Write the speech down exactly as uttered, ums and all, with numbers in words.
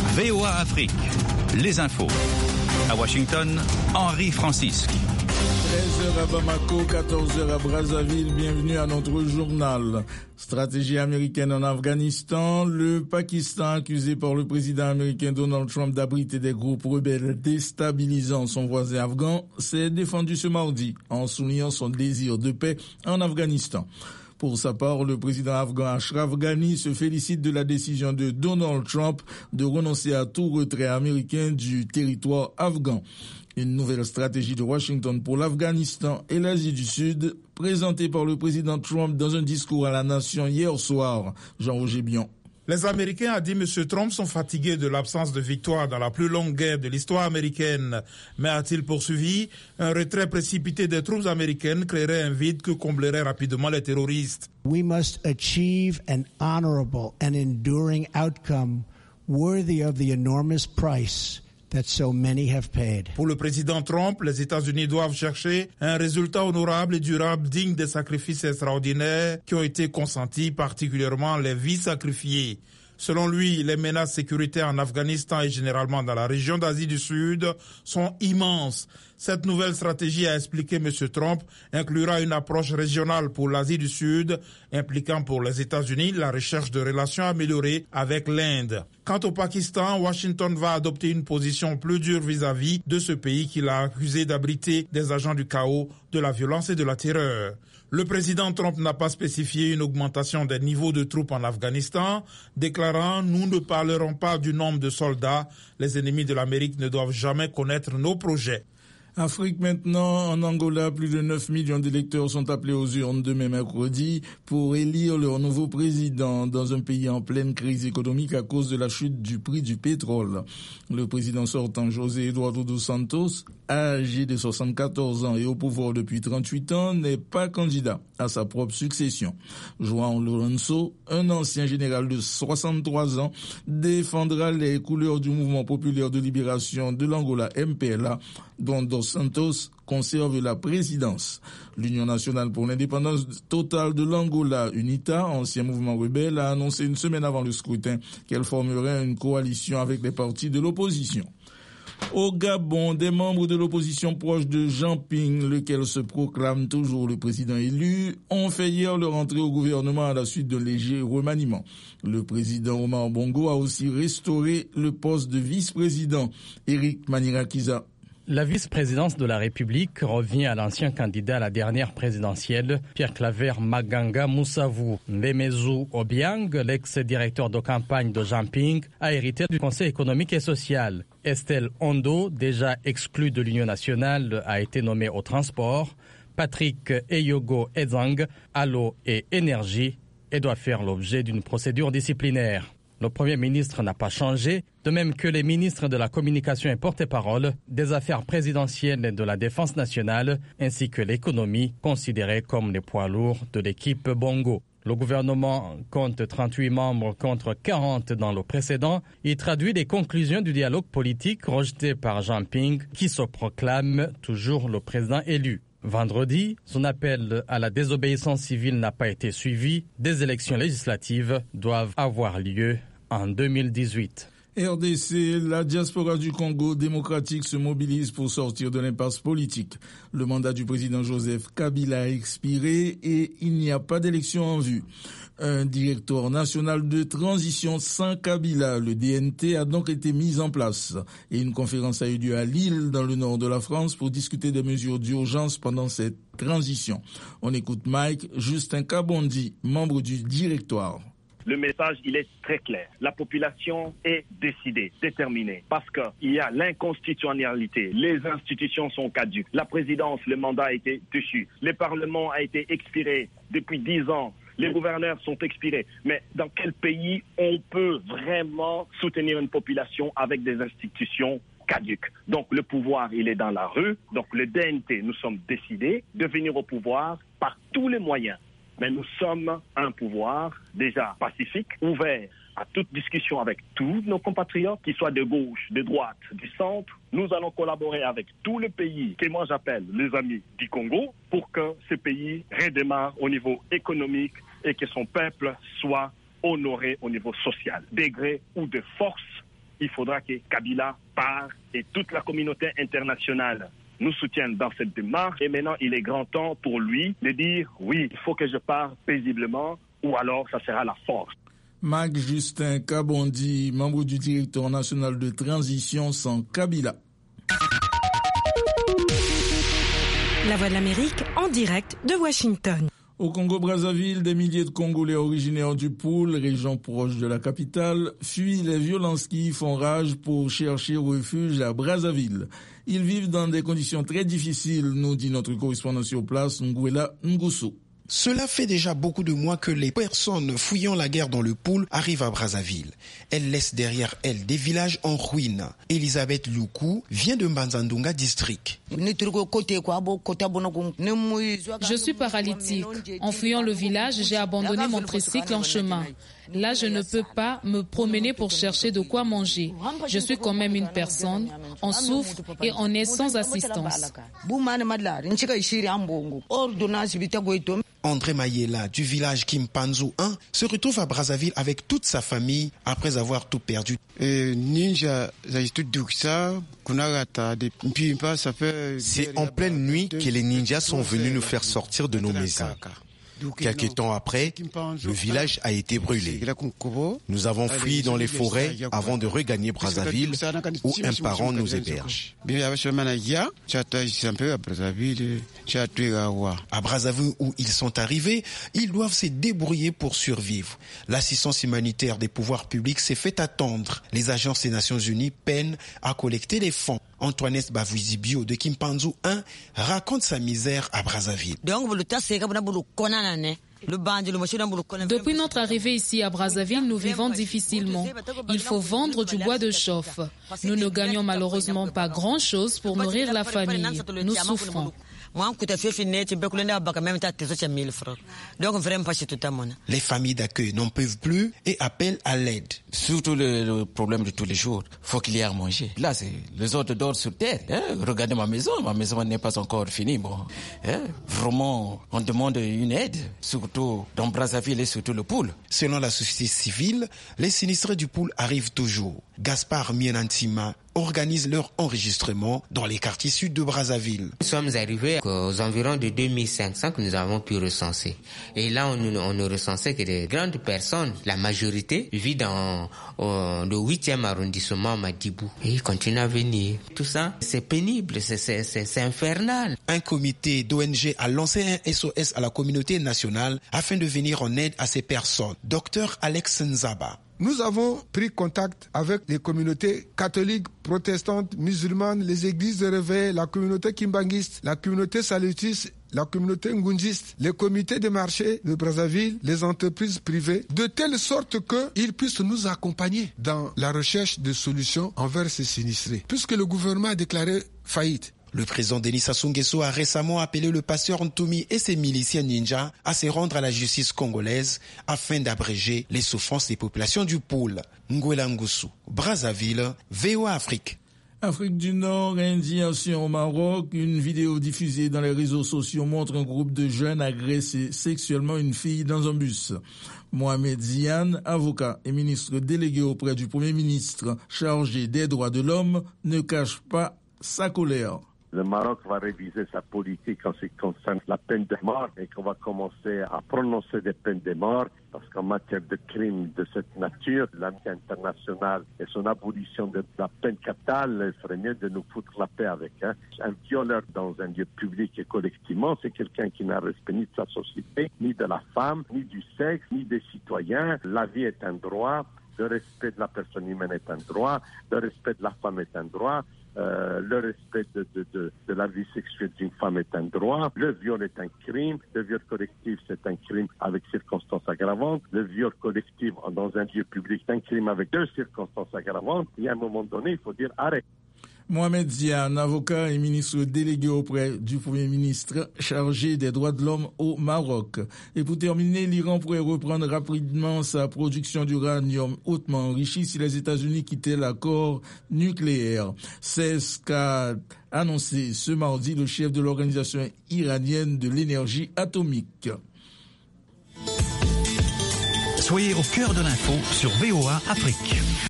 V O A Afrique, les infos. À Washington, Henri Francisque. treize heures à Bamako, quatorze heures à Brazzaville. Bienvenue à notre journal. Stratégie américaine en Afghanistan. Le Pakistan, accusé par le président américain Donald Trump d'abriter des groupes rebelles déstabilisant son voisin afghan, s'est défendu ce mardi en soulignant son désir de paix en Afghanistan. Pour sa part, le président afghan Ashraf Ghani se félicite de la décision de Donald Trump de renoncer à tout retrait américain du territoire afghan. Une nouvelle stratégie de Washington pour l'Afghanistan et l'Asie du Sud, présentée par le président Trump dans un discours à la nation hier soir. Jean-Roger Bion. Les Américains, a dit M. Trump, sont fatigués de l'absence de victoire dans la plus longue guerre de l'histoire américaine. Mais a-t-il poursuivi, un retrait précipité des troupes américaines créerait un vide que comblerait rapidement les terroristes. We must achieve an honorable and enduring outcome worthy of the enormous price that so many have paid. Pour le président Trump, les États-Unis doivent chercher un résultat honorable et durable digne des sacrifices extraordinaires qui ont été consentis, particulièrement les vies sacrifiées. Selon lui, les menaces sécuritaires en Afghanistan et généralement dans la région d'Asie du Sud sont immenses. Cette nouvelle stratégie, a expliqué M. Trump, inclura une approche régionale pour l'Asie du Sud, impliquant pour les États-Unis la recherche de relations améliorées avec l'Inde. Quant au Pakistan, Washington va adopter une position plus dure vis-à-vis de ce pays qu'il a accusé d'abriter des agents du chaos, de la violence et de la terreur. Le président Trump n'a pas spécifié une augmentation des niveaux de troupes en Afghanistan, déclarant « Nous ne parlerons pas du nombre de soldats. Les ennemis de l'Amérique ne doivent jamais connaître nos projets. » Afrique maintenant, en Angola, plus de neuf millions d'électeurs sont appelés aux urnes demain mercredi pour élire leur nouveau président dans un pays en pleine crise économique à cause de la chute du prix du pétrole. Le président sortant, José Eduardo dos Santos, âgé de soixante-quatorze ans et au pouvoir depuis trente-huit ans, n'est pas candidat à sa propre succession. João Lourenço, un ancien général de soixante-trois ans, défendra les couleurs du mouvement populaire de libération de l'Angola, M P L A, dont Dos Santos conserve la présidence. L'Union nationale pour l'indépendance totale de l'Angola, UNITA, ancien mouvement rebelle, a annoncé une semaine avant le scrutin qu'elle formerait une coalition avec les partis de l'opposition. Au Gabon, des membres de l'opposition proche de Jean Ping, lequel se proclame toujours le président élu, ont fait hier leur entrée au gouvernement à la suite d'un léger remaniement. Le président Omar Bongo a aussi restauré le poste de vice-président. Éric Manirakiza. La vice-présidence de la République revient à l'ancien candidat à la dernière présidentielle, Pierre Claver Maganga Moussavou. Ndemezu Obiang, l'ex-directeur de campagne de Jean Ping, a hérité du Conseil économique et social. Estelle Ondo, déjà exclue de l'Union nationale, a été nommée au transport. Patrick Eyogo Ezang, à l'eau et énergie, et doit faire l'objet d'une procédure disciplinaire. Le Premier ministre n'a pas changé, de même que les ministres de la Communication et porte-parole, des Affaires présidentielles et de la Défense nationale, ainsi que l'économie, considérés comme les poids lourds de l'équipe Bongo. Le gouvernement compte trente-huit membres contre quarante dans le précédent. Il traduit les conclusions du dialogue politique rejeté par Jean Ping, qui se proclame toujours le président élu. Vendredi, son appel à la désobéissance civile n'a pas été suivi. Des élections législatives doivent avoir lieu en deux mille dix-huit. R D C, la diaspora du Congo démocratique se mobilise pour sortir de l'impasse politique. Le mandat du président Joseph Kabila a expiré et il n'y a pas d'élection en vue. Un directoire national de transition sans Kabila, le D N T, a donc été mis en place. Et une conférence a eu lieu à Lille, dans le nord de la France, pour discuter des mesures d'urgence pendant cette transition. On écoute Mike Justin Kabondi, membre du directoire. Le message, il est très clair. La population est décidée, déterminée, parce qu'il y a l'inconstitutionnalité. Les institutions sont caduques. La présidence, le mandat a été déchu. Le Parlement a été expiré depuis dix ans. Les gouverneurs sont expirés. Mais dans quel pays on peut vraiment soutenir une population avec des institutions caduques? Donc le pouvoir, il est dans la rue. Donc le D N T, nous sommes décidés de venir au pouvoir par tous les moyens. Mais nous sommes un pouvoir déjà pacifique, ouvert à toute discussion avec tous nos compatriotes, qu'ils soient de gauche, de droite, du centre. Nous allons collaborer avec tous les pays que moi j'appelle les amis du Congo pour que ce pays redémarre au niveau économique et que son peuple soit honoré au niveau social. De gré ou de force, il faudra que Kabila parte et toute la communauté internationale nous soutienne dans cette démarche. Et maintenant, il est grand temps pour lui de dire oui, il faut que je parte paisiblement ou alors ça sera la force. Marc Justin Kabondi, membre du directoire national de transition sans Kabila. La Voix de l'Amérique en direct de Washington. Au Congo-Brazzaville, des milliers de Congolais originaires du Poul, région proche de la capitale, fuient les violences qui y font rage pour chercher refuge à Brazzaville. Ils vivent dans des conditions très difficiles, nous dit notre correspondant sur place, Nguela Ngusso. Cela fait déjà beaucoup de mois que les personnes fuyant la guerre dans le Poul arrivent à Brazzaville. Elles laissent derrière elles des villages en ruine. Elisabeth Loukou vient de Mbanzandunga district. Je suis paralytique. En fuyant le village, j'ai abandonné mon tricycle en chemin. Là, je ne peux pas me promener pour chercher de quoi manger. Je suis quand même une personne. On souffre et on est sans assistance. André Mayela du village Kimpanzu un se retrouve à Brazzaville avec toute sa famille après avoir tout perdu. C'est en pleine nuit que les ninjas sont venus nous faire sortir de nos maisons. Quelque temps après, le village a été brûlé. Nous avons fui dans les forêts avant de regagner Brazzaville, où un parent nous héberge. À Brazzaville où ils sont arrivés, ils doivent se débrouiller pour survivre. L'assistance humanitaire des pouvoirs publics s'est fait attendre. Les agences des Nations Unies peinent à collecter les fonds. Antoinette Bavouizibio de Kimpanzu un raconte sa misère à Brazzaville. Depuis notre arrivée ici à Brazzaville, nous vivons difficilement. Il faut vendre du bois de chauffe. Nous ne gagnons malheureusement pas grand-chose pour nourrir la famille. Nous souffrons. Les familles d'accueil n'en peuvent plus et appellent à l'aide. Surtout le, le problème de tous les jours, faut qu'il y ait à manger. Là, c'est les autres dorment sur terre. Hein? Regardez ma maison, ma maison n'est pas encore finie. Bon, hein? Vraiment, on demande une aide, surtout dans Brazzaville et surtout le Poul. Selon la société civile, les sinistrés du Poul arrivent toujours. Gaspard Mienantima organisent leur enregistrement dans les quartiers sud de Brazzaville. Nous sommes arrivés aux environs de deux mille cinq cents que nous avons pu recenser. Et là, on, on ne recensait que des grandes personnes. La majorité vit dans euh, le huitième arrondissement Madibou. Et ils continuent à venir. Tout ça, c'est pénible, c'est, c'est, c'est, c'est infernal. Un comité d'O N G a lancé un S O S à la communauté nationale afin de venir en aide à ces personnes. Docteur Alex Nzaba. Nous avons pris contact avec les communautés catholiques, protestantes, musulmanes, les églises de réveil, la communauté kimbanguiste, la communauté salutiste, la communauté ngunjiste, les comités de marché de Brazzaville, les entreprises privées, de telle sorte qu'ils puissent nous accompagner dans la recherche de solutions envers ces sinistrés, puisque le gouvernement a déclaré faillite. Le président Denis Sassou Nguesso a récemment appelé le pasteur Ntoumi et ses miliciens ninjas à se rendre à la justice congolaise afin d'abréger les souffrances des populations du Poul. Nguela Ngusu, Brazzaville, V O A Afrique. Afrique du Nord, indignation au Maroc. Une vidéo diffusée dans les réseaux sociaux montre un groupe de jeunes agresser sexuellement une fille dans un bus. Mohamed Ziane, avocat et ministre délégué auprès du Premier ministre chargé des droits de l'homme, ne cache pas sa colère. Le Maroc va réviser sa politique en ce qui concerne la peine de mort et qu'on va commencer à prononcer des peines de mort parce qu'en matière de crimes de cette nature, l'amitié internationale et son abolition de la peine capitale, il serait mieux de nous foutre la paix avec. Hein. Un violeur dans un lieu public et collectivement, c'est quelqu'un qui n'a respect ni de sa société, ni de la femme, ni du sexe, ni des citoyens. La vie est un droit, le respect de la personne humaine est un droit, le respect de la femme est un droit. Euh, le respect de, de, de, de la vie sexuelle d'une femme est un droit. Le viol est un crime. Le viol collectif, c'est un crime avec circonstances aggravantes. Le viol collectif dans un lieu public, c'est un crime avec deux circonstances aggravantes. Et à un moment donné, il faut dire arrête. Mohamed Ziane, avocat et ministre délégué auprès du Premier ministre chargé des droits de l'homme au Maroc. Et pour terminer, l'Iran pourrait reprendre rapidement sa production d'uranium hautement enrichi si les États-Unis quittaient l'accord nucléaire. C'est ce qu'a annoncé ce mardi le chef de l'Organisation iranienne de l'énergie atomique. Soyez au cœur de l'info sur V O A Afrique.